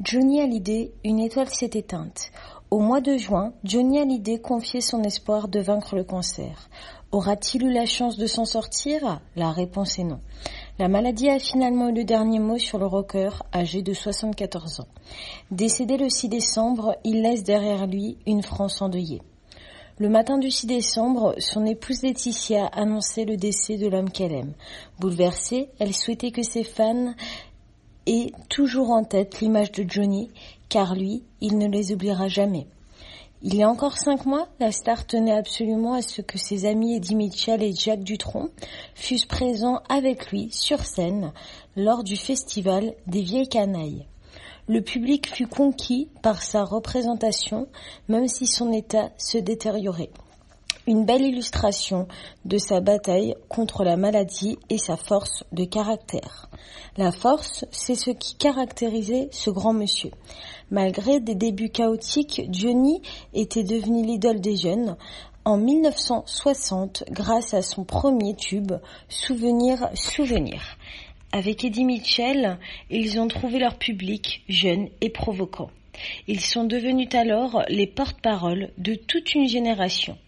Johnny Hallyday, une étoile s'est éteinte. Au mois de juin, Johnny Hallyday confiait son espoir de vaincre le cancer. Aura-t-il eu la chance de s'en sortir? La réponse est non. La maladie a finalement eu le dernier mot sur le rocker âgé de 74 ans. Décédé le 6 décembre, il laisse derrière lui une France endeuillée. Le matin du 6 décembre, son épouse Laetitia annonçait le décès de l'homme qu'elle aime. Bouleversée, elle souhaitait que ses fans aient toujours en tête l'image de Johnny, car lui, il ne les oubliera jamais. Il y a encore 5 mois, la star tenait absolument à ce que ses amis Eddie Mitchell et Jacques Dutronc fussent présents avec lui sur scène lors du festival des Vieilles Canailles. Le public fut conquis par sa représentation, même si son état se détériorait. Une belle illustration de sa bataille contre la maladie et sa force de caractère. La force, c'est ce qui caractérisait ce grand monsieur. Malgré des débuts chaotiques, Johnny était devenu l'idole des jeunes en 1960 grâce à son premier tube « Souvenir, souvenir ». Avec Eddie Mitchell, ils ont trouvé leur public jeune et provoquant. Ils sont devenus alors les porte-paroles de toute une génération.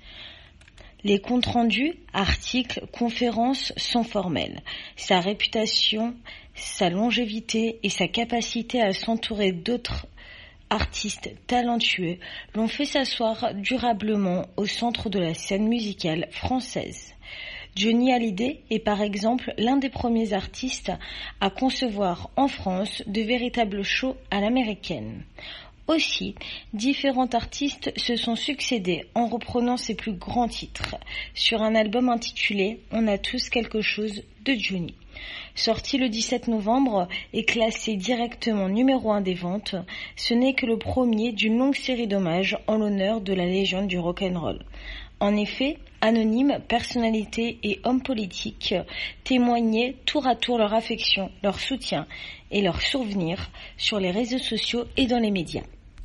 Les comptes rendus, articles, conférences sont formels. Sa réputation, sa longévité et sa capacité à s'entourer d'autres artistes talentueux l'ont fait s'asseoir durablement au centre de la scène musicale française. Johnny Hallyday est par exemple l'un des premiers artistes à concevoir en France de véritables shows à l'américaine. Aussi, différents artistes se sont succédés en reprenant ses plus grands titres. Sur un album intitulé « On a tous quelque chose de Johnny ». Sorti le 17 novembre et classé directement numéro 1 des ventes, ce n'est que le premier d'une longue série d'hommages en l'honneur de la légende du rock'n'roll. En effet, anonymes, personnalités et hommes politiques témoignaient tour à tour leur affection, leur soutien et leurs souvenirs sur les réseaux sociaux et dans les médias.